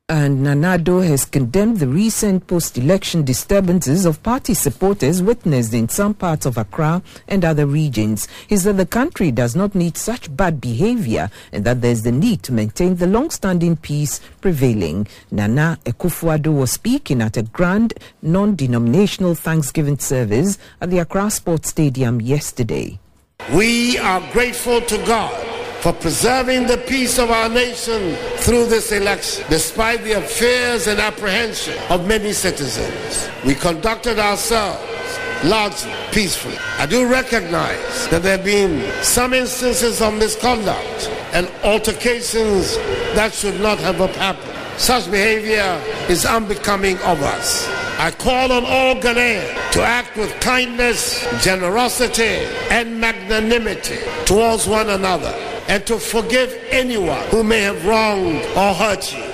And Nana Addo has condemned the recent post-election disturbances of party supporters witnessed in some parts of Accra and other regions. He said the country does not need such bad behavior and that there is the need to maintain the long-standing peace prevailing. Nana Akufo-Addo was speaking at a grand non-denominational Thanksgiving service at the Accra Sports Stadium yesterday. We are grateful to God for preserving the peace of our nation through this election, despite the fears and apprehension of many citizens. We conducted ourselves largely peacefully. I do recognize that there have been some instances of misconduct and altercations that should not have happened. Such behavior is unbecoming of us. I call on all Ghanaians to act with kindness, generosity, and magnanimity towards one another, and to forgive anyone who may have wronged or hurt you.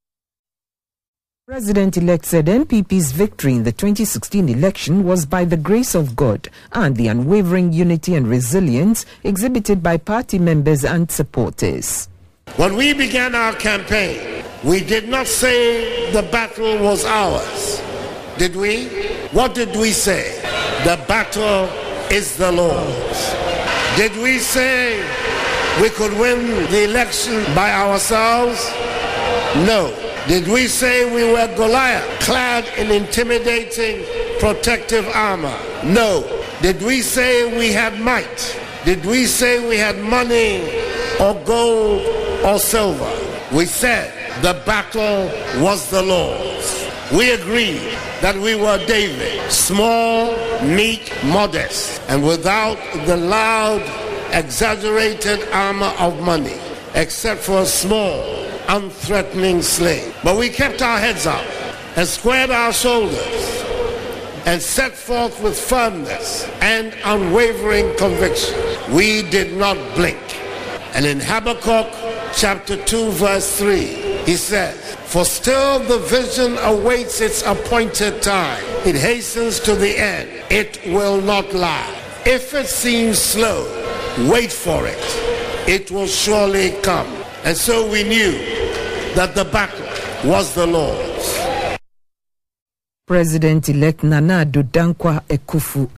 President-elect said NPP's victory in the 2016 election was by the grace of God and the unwavering unity and resilience exhibited by party members and supporters. When we began our campaign, we did not say the battle was ours, did we? What did we say? The battle is the Lord's. Did we say we could win the election by ourselves? No. Did we say we were Goliath, clad in intimidating protective armor? No. Did we say we had might? Did we say we had money or gold or silver? We said the battle was the Lord's. We agreed that we were David, small, meek, modest, and without the loud, exaggerated armor of money, except for a small, unthreatening slave. But we kept our heads up and squared our shoulders and set forth with firmness and unwavering conviction. We did not blink. And in Habakkuk chapter 2 verse 3, he says, "For still the vision awaits its appointed time. It hastens to the end. It will not lie. If it seems slow, wait for it. It will surely come." And so we knew that the battle was the Lord's. President-elect Nana Addo Dankwa